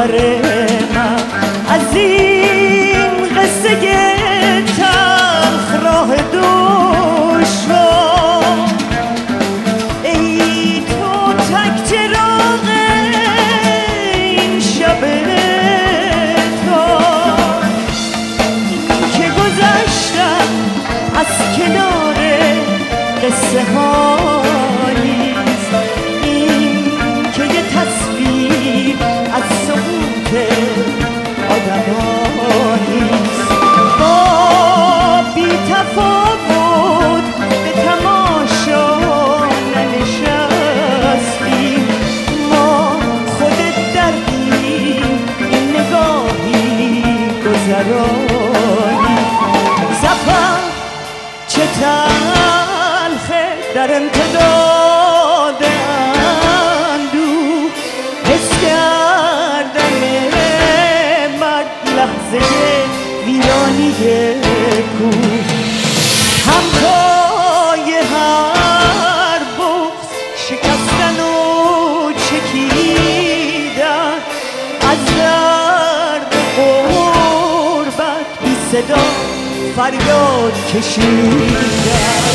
سفر من از این قصه تلخ راه دشوار. ای تو تک چراغ این شب تار که گذشتم از کنار قصه هاییست. این که یه تصویر از سقوط آدم هاییست. با بی تفاوت به تماشا ننشستیم. ما خودت دردیم این نگاهی گذرانی. زفر چه تلخه در امتداد اندوه. حس کردن مرد لحظه ویرانی کوه. همتای هر بغض شکستن و چکیدن. از درد غربت بی صدا فریاد کشیدن.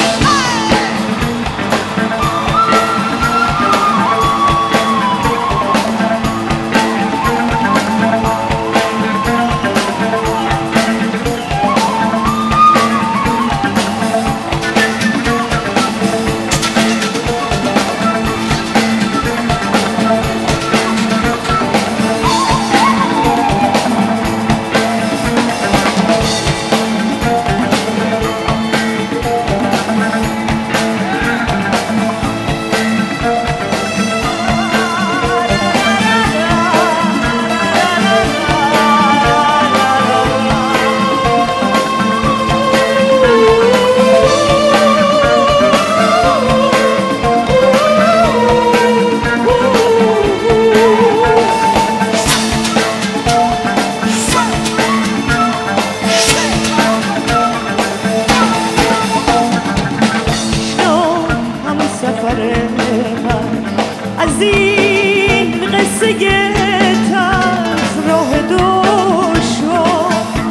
از این قصه تلخ راه دشوار.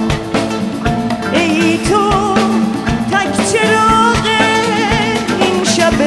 ای تو تک چراغ این شب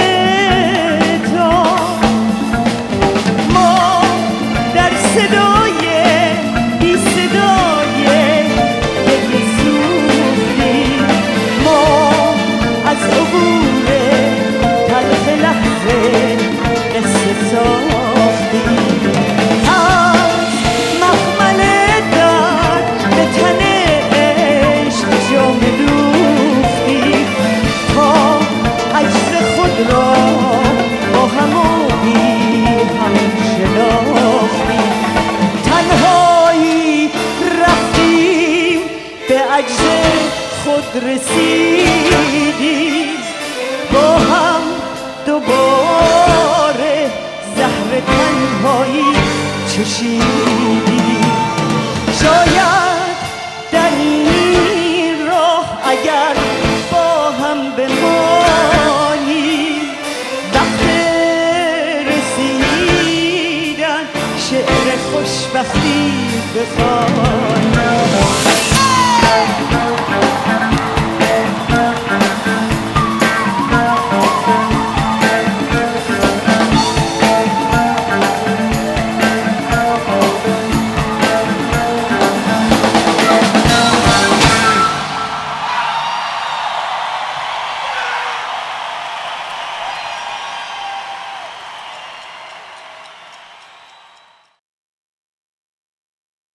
تار. ما در صدای بی صدای گریه سوختیم. ما از عبور تلخ لحظه قصه ساختیم. از مخمل درد به تن عشق جامه دوختیم. تا عجز خود را با هم و بی هم شناختیم. تنهایی رفتیم به عجز خود رسیدیم. با هم دوباره زهر تنهایی چشیدیم. شاید در این راه اگر با هم بمانیم وقت رسیدن شعر خوشبختی بخوانیم.